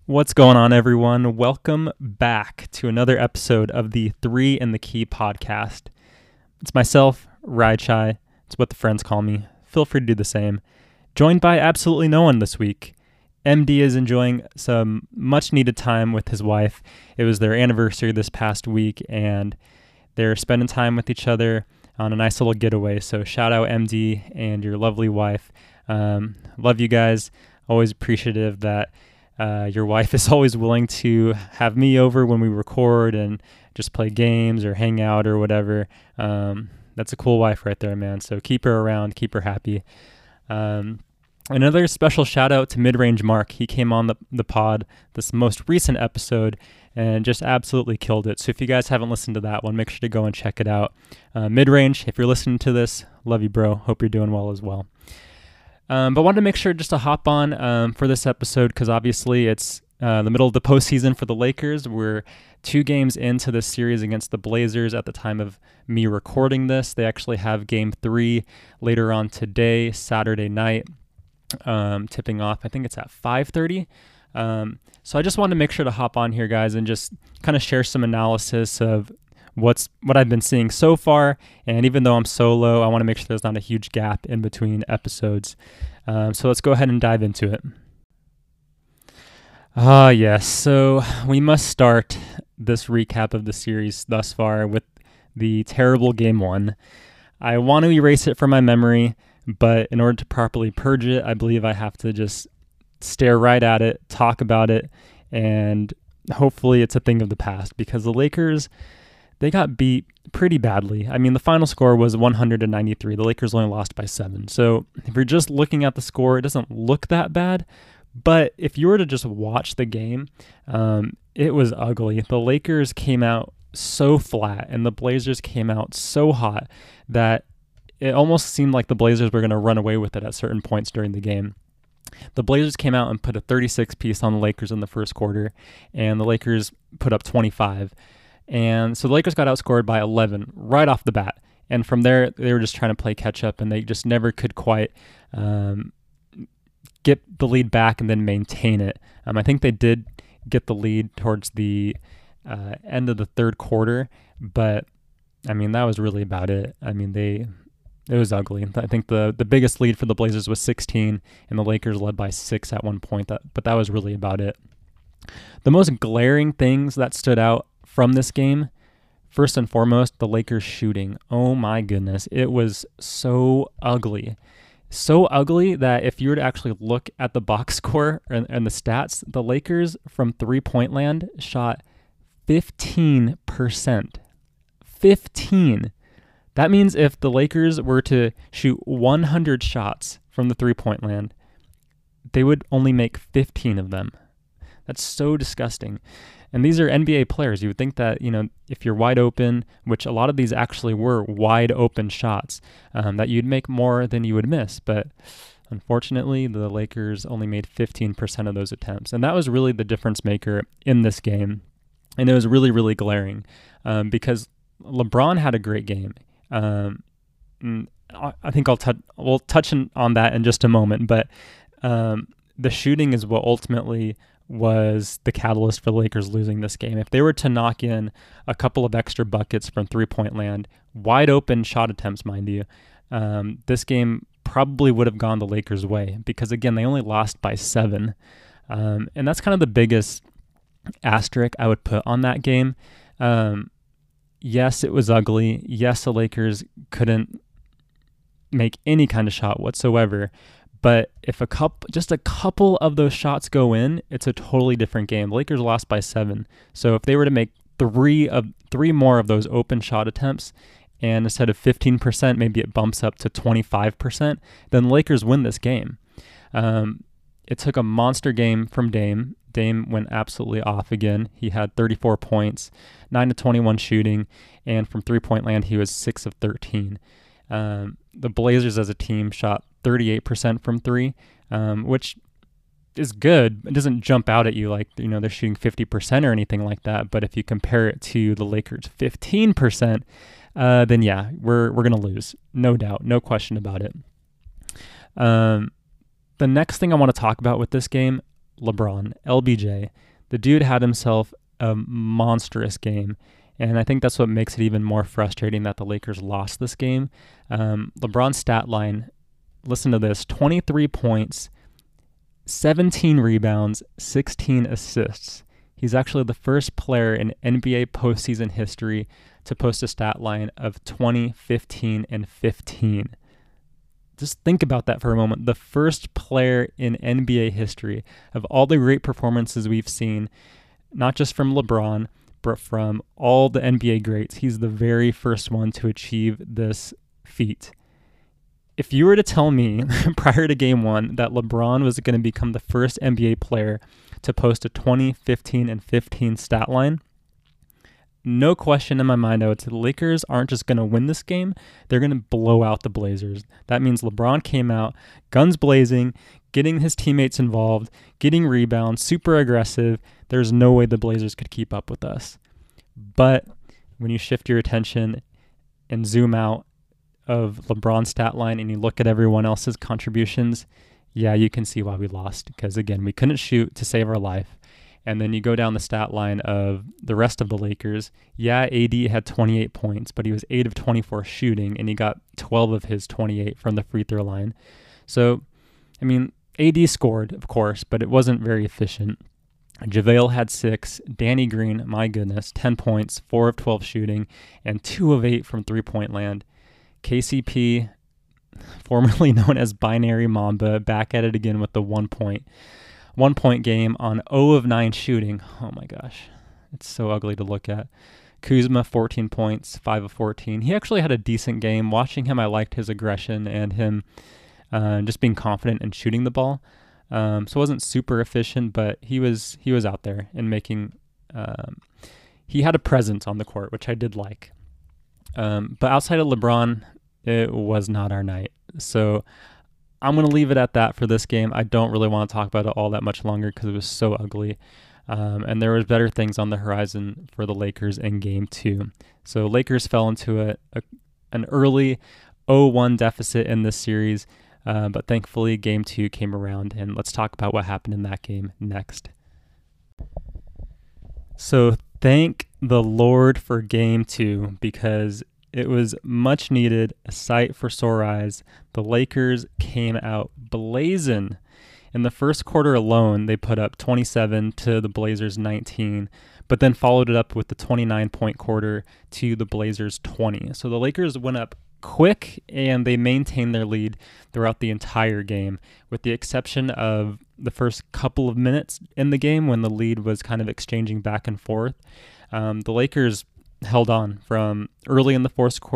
What's going on, everyone? Welcome back to another episode of the 3 in the Key podcast. It's myself, Raichai. It's what the friends call me. Feel free to do the same. Joined by absolutely no one this week. MD is enjoying some much-needed time with his wife. It was their anniversary this past week, and they're spending time with each other on a nice little getaway. So shout out MD and your lovely wife. Love you guys. Always appreciative that your wife is always willing to have me over when we record and just play games or hang out or whatever. That's a cool wife right there, man. So keep her around, keep her happy. Another special shout out to Mid-Range Mark. He came on the pod this most recent episode and just absolutely killed it. So if you guys haven't listened to that one, make sure to go and check it out. Mid-Range, if you're listening to this, love you, bro. Hope you're doing well as well. But wanted to make sure just to hop on for this episode because obviously it's the middle of the postseason for the Lakers. We're 2 games into this series against the Blazers at the time of me recording this. They actually have Game 3 later on today, Saturday night, tipping off. I think it's at 5:30. So I just wanted to make sure to hop on here, guys, and just kind of share some analysis of what I've been seeing so far. And even though I'm solo, I want to make sure there's not a huge gap in between episodes. So let's go ahead and dive into it. Yes. So we must start this recap of the series thus far with the terrible Game 1. I want to erase it from my memory, but in order to properly purge it, I believe I have to just stare right at it, talk about it, and hopefully it's a thing of the past because the Lakers, they got beat pretty badly. I mean, the final score was 193. The Lakers only lost by 7. So if you're just looking at the score, it doesn't look that bad. But if you were to just watch the game, it was ugly. The Lakers came out so flat and the Blazers came out so hot that it almost seemed like the Blazers were going to run away with it at certain points during the game. The Blazers came out and put a 36-piece on the Lakers in the first quarter, and the Lakers put up 25. And so the Lakers got outscored by 11 right off the bat. And from there, they were just trying to play catch up, and they just never could quite get the lead back and then maintain it. I think they did get the lead towards the end of the third quarter, but I mean, that was really about it. I mean, it was ugly. I think the biggest lead for the Blazers was 16, and the Lakers led by 6 at one point, but that was really about it. The most glaring things that stood out from this game, first and foremost, the Lakers shooting. Oh my goodness. It was so ugly. So ugly that if you were to actually look at the box score and the stats, the Lakers from three-point land shot 15%. 15. That means if the Lakers were to shoot 100 shots from the three-point land, they would only make 15 of them. That's so disgusting. And these are NBA players. You would think that, if you're wide open, which a lot of these actually were wide open shots, that you'd make more than you would miss. But unfortunately, the Lakers only made 15% of those attempts. And that was really the difference maker in this game. And it was really, really glaring because LeBron had a great game. I think we'll touch on that in just a moment. But the shooting is what ultimately was the catalyst for the Lakers losing this game. If they were to knock in a couple of extra buckets from three-point land, wide open shot attempts, mind you, this game probably would have gone the Lakers' way because, again, they only lost by 7. And that's kind of the biggest asterisk I would put on that game. Yes, it was ugly. Yes, the Lakers couldn't make any kind of shot whatsoever. But if just a couple of those shots go in, it's a totally different game. The Lakers lost by 7. So if they were to make 3 more of those open shot attempts, and instead of 15%, maybe it bumps up to 25%, then the Lakers win this game. It took a monster game from Dame. Dame went absolutely off again. He had 34 points, 9 of 21 shooting, and from three-point land, he was 6 of 13. The Blazers as a team shot 38% from 3, which is good. It doesn't jump out at you like, they're shooting 50% or anything like that. But if you compare it to the Lakers' 15%, then yeah, we're going to lose. No doubt. No question about it. The next thing I want to talk about with this game, LeBron, LBJ. The dude had himself a monstrous game. And I think that's what makes it even more frustrating that the Lakers lost this game. LeBron's stat line, listen to this, 23 points, 17 rebounds, 16 assists. He's actually the first player in NBA postseason history to post a stat line of 20, 15, and 15. Just think about that for a moment. The first player in NBA history of all the great performances we've seen, not just from LeBron, but from all the NBA greats, he's the very first one to achieve this feat. If you were to tell me prior to game one that LeBron was going to become the first NBA player to post a 20, 15, and 15 stat line, no question in my mind, I would say the Lakers aren't just going to win this game, they're going to blow out the Blazers. That means LeBron came out, guns blazing, getting his teammates involved, getting rebounds, super aggressive. There's no way the Blazers could keep up with us. But when you shift your attention and zoom out of LeBron's stat line and you look at everyone else's contributions, yeah, you can see why we lost. Because again, we couldn't shoot to save our life. And then you go down the stat line of the rest of the Lakers. Yeah, AD had 28 points, but he was 8 of 24 shooting, and he got 12 of his 28 from the free throw line. So, I mean, AD scored, of course, but it wasn't very efficient. JaVale had 6. Danny Green, my goodness, 10 points, 4 of 12 shooting, and 2 of 8 from three-point land. KCP, formerly known as Binary Mamba, back at it again with the 1 point game on 0 of 9 shooting. Oh my gosh, it's so ugly to look at. Kuzma, 14 points, 5 of 14. He actually had a decent game. Watching him, I liked his aggression and him just being confident in shooting the ball. So it wasn't super efficient, but he was out there and making. He had a presence on the court, which I did like. But outside of LeBron, it was not our night. So I'm going to leave it at that for this game. I don't really want to talk about it all that much longer because it was so ugly. And there was better things on the horizon for the Lakers in game 2. So Lakers fell into an early 0-1 deficit in this series. But thankfully, game 2 came around, and let's talk about what happened in that game next. So thank the Lord for game 2, because it was much needed, a sight for sore eyes. The Lakers came out blazing. In the first quarter alone, they put up 27 to the Blazers 19, but then followed it up with the 29-point quarter to the Blazers 20. So the Lakers went up quick, and they maintained their lead throughout the entire game, with the exception of the first couple of minutes in the game when the lead was kind of exchanging back and forth. The Lakers held on from early in the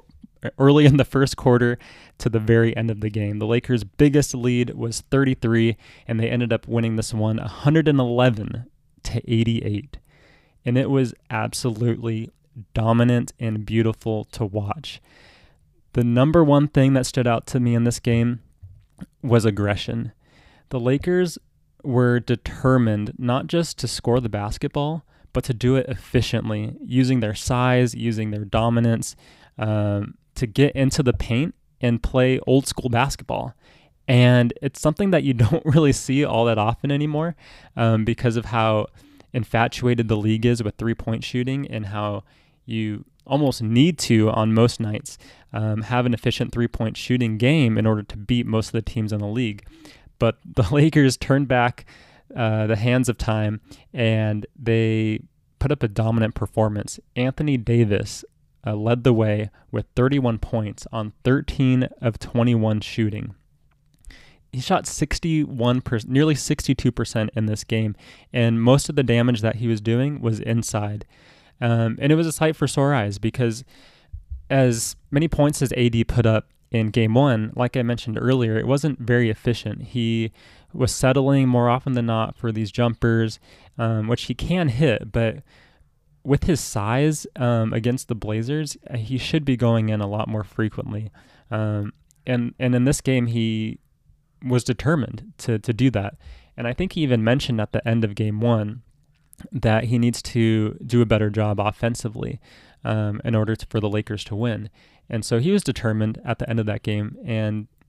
first quarter to the very end of the game. The Lakers' biggest lead was 33, and they ended up winning this one 111 to 88. And it was absolutely dominant and beautiful to watch. The number one thing that stood out to me in this game was aggression. The Lakers were determined not just to score the basketball, but to do it efficiently, using their size, using their dominance, to get into the paint and play old school basketball. And it's something that you don't really see all that often anymore, because of how infatuated the league is with three-point shooting, and how you almost need to, on most nights, have an efficient three-point shooting game in order to beat most of the teams in the league. But the Lakers turned back the hands of time, and they put up a dominant performance. Anthony Davis led the way with 31 points on 13 of 21 shooting. He shot 61%, nearly 62% in this game, and most of the damage that he was doing was inside. And it was a sight for sore eyes, because as many points as AD put up in game 1, like I mentioned earlier, it wasn't very efficient. He was settling more often than not for these jumpers, which he can hit, but with his size against the Blazers, he should be going in a lot more frequently. And in this game, he was determined to do that. And I think he even mentioned at the end of game 1 that he needs to do a better job offensively in order for the Lakers to win. And so he was determined at the end of that game, and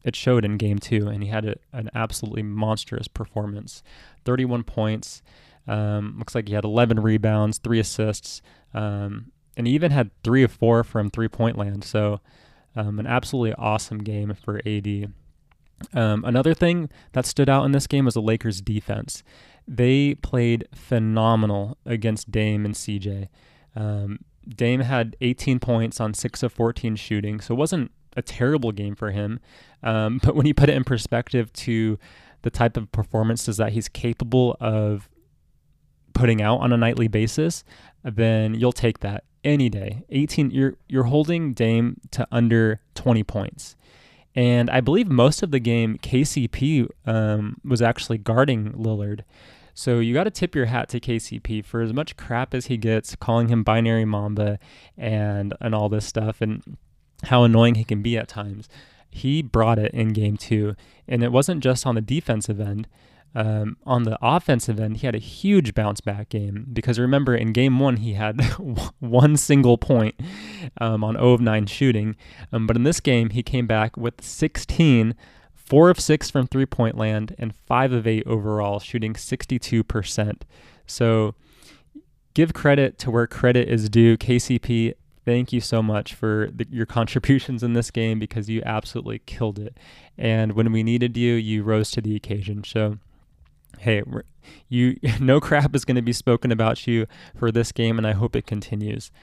it showed in game 2, and he had an absolutely monstrous performance. 31 points. Looks like he had 11 rebounds, 3 assists, and he even had 3 of 4 from three-point land. So an absolutely awesome game for AD. Another thing that stood out in this game was the Lakers' defense. They played phenomenal against Dame and CJ. Dame had 18 points on 6 of 14 shooting, so it wasn't a terrible game for him. But when you put it in perspective to the type of performances that he's capable of putting out on a nightly basis, then you'll take that any day. 18, you're holding Dame to under 20 points. And I believe most of the game, KCP was actually guarding Lillard. So you got to tip your hat to KCP for as much crap as he gets, calling him binary Mamba and all this stuff, and how annoying he can be at times. He brought it in game 2, and it wasn't just on the defensive end. On the offensive end, he had a huge bounce back game, because remember, in game 1, he had one single point on 0 of 9 shooting. But in this game, he came back with 16, 4 of 6 from three-point land, and 5 of 8 overall, shooting 62%. So give credit to where credit is due. KCP, thank you so much for your contributions in this game, because you absolutely killed it. And when we needed you, you rose to the occasion. So hey, no crap is going to be spoken about you for this game, and I hope it continues.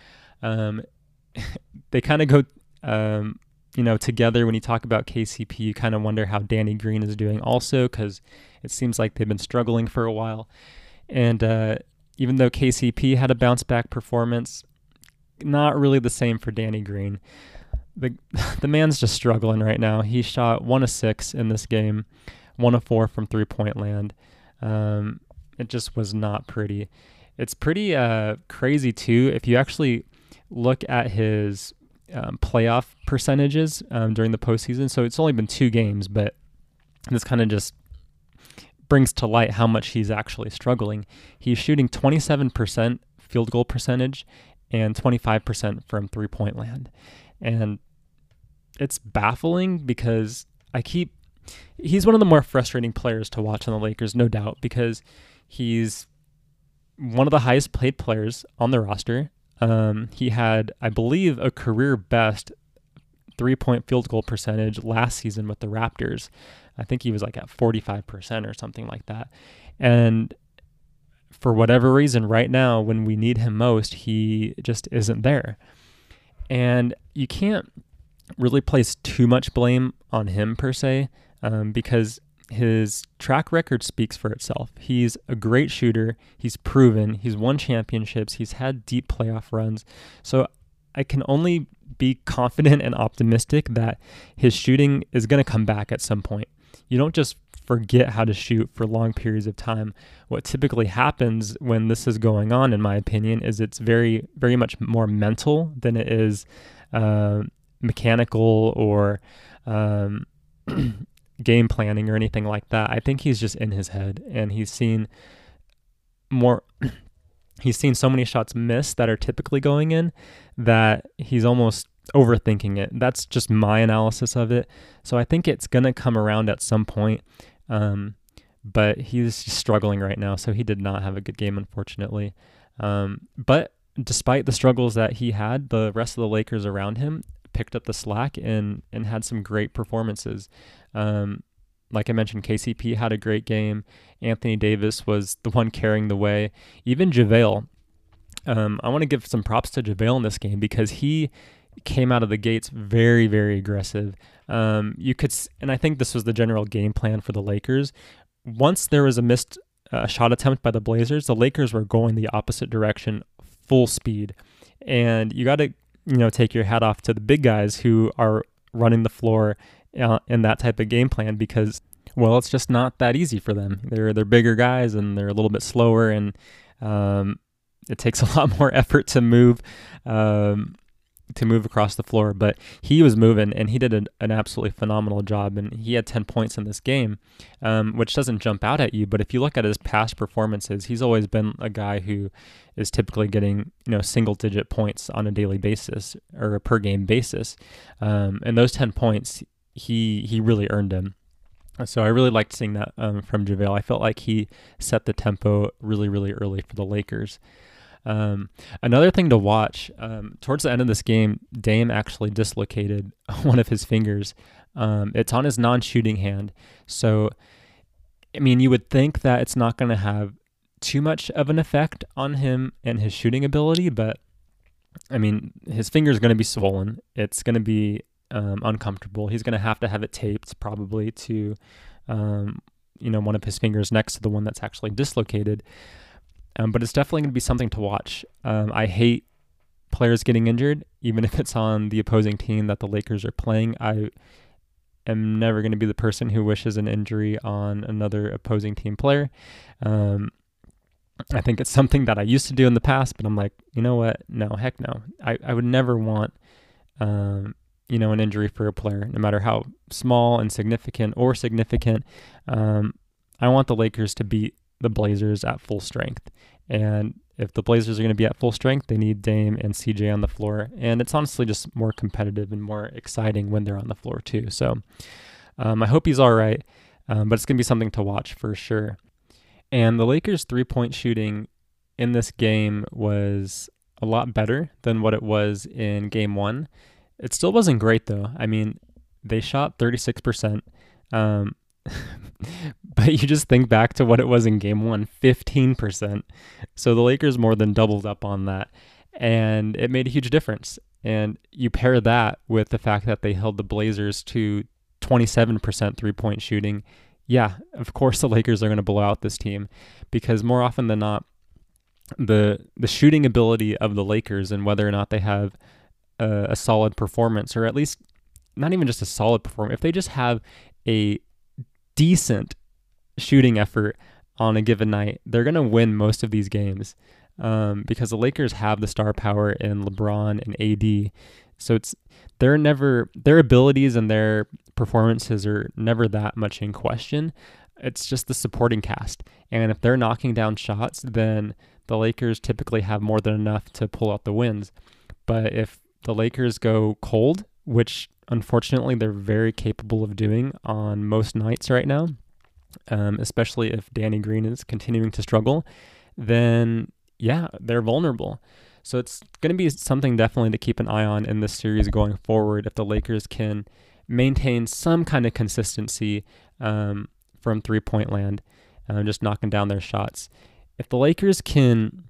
They kind of go, together. When you talk about KCP, you kind of wonder how Danny Green is doing also, because it seems like they've been struggling for a while. And even though KCP had a bounce back performance, not really the same for Danny Green. The man's just struggling right now. He shot 1 of 6 in this game, 1 of 4 from three-point land. It just was not pretty. It's pretty crazy too if you actually look at his playoff percentages during the postseason. So it's only been 2 games, but this kind of just brings to light how much he's actually struggling. He's shooting 27% field goal percentage and 25% from three-point land. And it's baffling, because he's one of the more frustrating players to watch on the Lakers, no doubt, because he's one of the highest paid players on the roster. He had, I believe, a career best 3-point field goal percentage last season with the Raptors. I think he was like at 45% or something like that. And for whatever reason, right now, when we need him most, he just isn't there. And you can't really place too much blame on him per se, because his track record speaks for itself. He's a great shooter. He's proven. He's won championships. He's had deep playoff runs. So I can only be confident and optimistic that his shooting is going to come back at some point. You don't just forget how to shoot for long periods of time. What typically happens when this is going on, in my opinion, is it's very, very much more mental than it is mechanical or game planning or anything like that. I think he's just in his head, and he's seen so many shots missed that are typically going in that he's almost overthinking it. That's just my analysis of it. So I think it's going to come around at some point. But he's just struggling right now. So he did not have a good game, unfortunately. But despite the struggles that he had, the rest of the Lakers around him picked up the slack and had some great performances. Like I mentioned, KCP had a great game. Anthony Davis was the one carrying the way. Even JaVale. I want to give some props to JaVale in this game, because he came out of the gates very, very aggressive. And I think this was the general game plan for the Lakers. Once there was a missed shot attempt by the Blazers, the Lakers were going the opposite direction, full speed. And you got to, take your hat off to the big guys who are running the floor in that type of game plan, because, well, it's just not that easy for them. They're bigger guys, and they're a little bit slower, and it takes a lot more effort to move across the floor. But he was moving, and he did an absolutely phenomenal job, and he had 10 points in this game, which doesn't jump out at you. But if you look at his past performances, he's always been a guy who is typically getting single-digit points on a daily basis or a per-game basis. And those 10 points, he really earned him. So I really liked seeing that from JaVale. I felt like he set the tempo really, really early for the Lakers. Another thing to watch, towards the end of this game, Dame actually dislocated one of his fingers. It's on his non-shooting hand. So, I mean, you would think that it's not going to have too much of an effect on him and his shooting ability, but I mean, his finger is going to be swollen. It's going to be uncomfortable. He's going to have it taped probably to, one of his fingers next to the one that's actually dislocated. But it's definitely going to be something to watch. I hate players getting injured, even if it's on the opposing team that the Lakers are playing. I am never going to be the person who wishes an injury on another opposing team player. I think it's something that I used to do in the past, but I'm like, you know what? No, heck no. I would never want, an injury for a player, no matter how small and significant or significant. I want the Lakers to beat the Blazers at full strength. And if the Blazers are going to be at full strength, they need Dame and CJ on the floor. And it's honestly just more competitive and more exciting when they're on the floor too. So I hope he's all right, but it's going to be something to watch for sure. And the Lakers' three-point shooting in this game was a lot better than what it was in Game 1. It still wasn't great, though. I mean, they shot 36%. But you just think back to what it was in Game 1, 15%. So the Lakers more than doubled up on that. And it made a huge difference. And you pair that with the fact that they held the Blazers to 27% three-point shooting. Yeah, of course the Lakers are going to blow out this team, because more often than not, the shooting ability of the Lakers and whether or not they have a solid performance, or at least not even just a solid performance, if they just have a decent shooting effort on a given night, they're going to win most of these games, because the Lakers have the star power in LeBron and AD. So their abilities and their performances are never that much in question. It's just the supporting cast. And if they're knocking down shots, then the Lakers typically have more than enough to pull out the wins. But if the Lakers go cold, which unfortunately they're very capable of doing on most nights right now, especially if Danny Green is continuing to struggle, then yeah, they're vulnerable. So it's going to be something definitely to keep an eye on in this series going forward, if the Lakers can maintain some kind of consistency from three-point land, just knocking down their shots. If the Lakers can,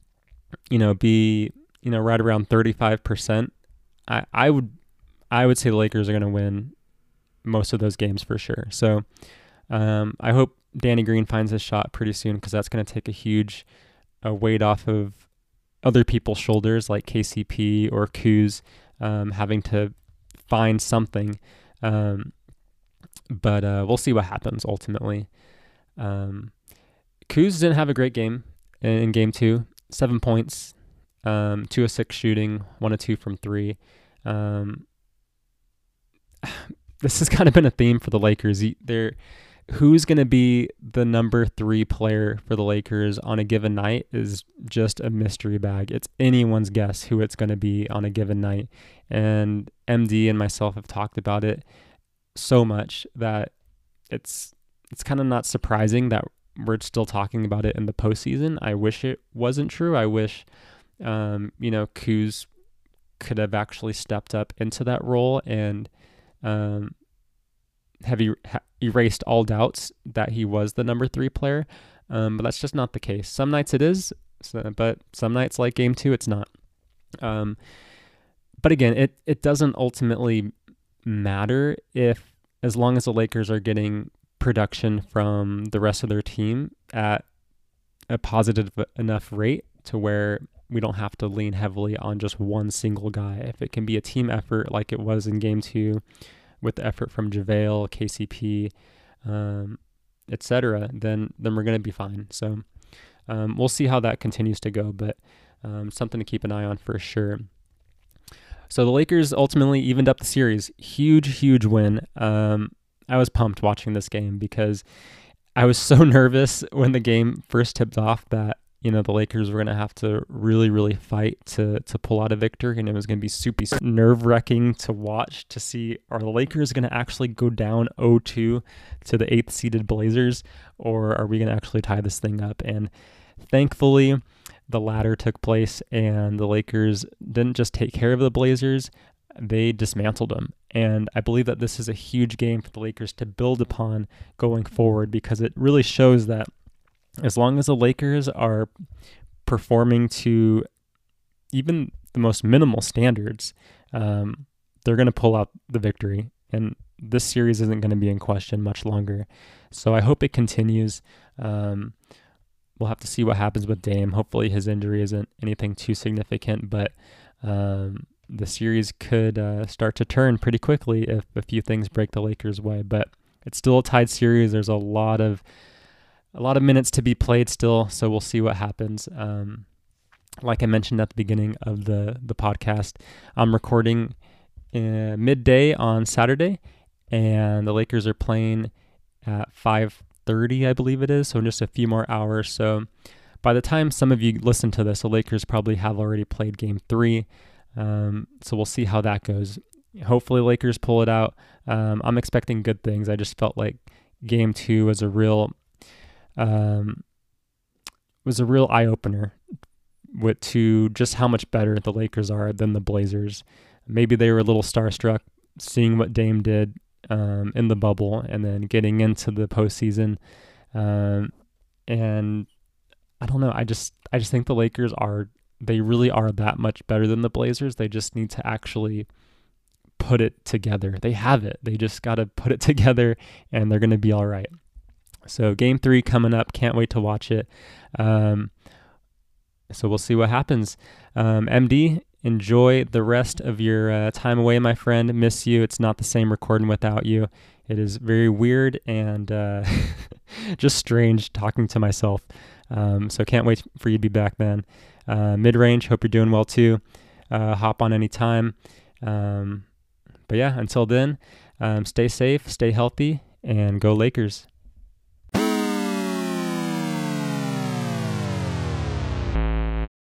be, right around 35%, I would say the Lakers are going to win most of those games for sure. So I hope Danny Green finds his shot pretty soon, because that's going to take a huge weight off of other people's shoulders, like KCP or Kuz, having to find something. But we'll see what happens ultimately. Kuz didn't have a great game in Game 2. 7 points, 2 of 6 shooting, 1 of 2 from 3. This has kind of been a theme for the Lakers. Who's going to be the number 3 player for the Lakers on a given night is just a mystery bag. It's anyone's guess who it's going to be on a given night. And MD and myself have talked about it so much that it's kind of not surprising that we're still talking about it in the postseason. I wish it wasn't true. I wish, Kuz could have actually stepped up into that role and have erased all doubts that he was the number 3 player. But that's just not the case. Some nights it is, but some nights like Game 2, it's not. But again, it doesn't ultimately matter as long as the Lakers are getting production from the rest of their team at a positive enough rate to where we don't have to lean heavily on just one single guy. If it can be a team effort like it was in Game 2, with the effort from JaVale, KCP, etc., then we're going to be fine. So we'll see how that continues to go, but something to keep an eye on for sure. So the Lakers ultimately evened up the series. Huge win. I was pumped watching this game because I was so nervous when the game first tipped off that the Lakers were going to have to really, really fight to pull out a victory, and it was going to be super nerve-wracking to watch, to see, are the Lakers going to actually go down 0-2 to the 8th seeded Blazers, or are we going to actually tie this thing up? And thankfully, the latter took place, and the Lakers didn't just take care of the Blazers, they dismantled them. And I believe that this is a huge game for the Lakers to build upon going forward, because it really shows that as long as the Lakers are performing to even the most minimal standards, they're going to pull out the victory. And this series isn't going to be in question much longer. So I hope it continues. We'll have to see what happens with Dame. Hopefully his injury isn't anything too significant, but the series could start to turn pretty quickly if a few things break the Lakers' way. But it's still a tied series. There's a lot of minutes to be played still, so we'll see what happens. Like I mentioned at the beginning of the podcast, I'm recording midday on Saturday, and the Lakers are playing at 5:30, I believe it is, so in just a few more hours. So by the time some of you listen to this, the Lakers probably have already played Game 3, so we'll see how that goes. Hopefully Lakers pull it out. I'm expecting good things. I just felt like Game 2 was a real eye-opener to just how much better the Lakers are than the Blazers. Maybe they were a little starstruck seeing what Dame did in the bubble and then getting into the postseason. And I don't know. I just think the Lakers they really are that much better than the Blazers. They just need to actually put it together. They have it. They just got to put it together, and they're going to be all right. So Game 3 coming up. Can't wait to watch it. So we'll see what happens. MD, enjoy the rest of your time away, my friend. Miss you. It's not the same recording without you. It is very weird and just strange talking to myself. So can't wait for you to be back, man. Mid-range, hope you're doing well too. Hop on anytime. But yeah, until then, stay safe, stay healthy, and go Lakers.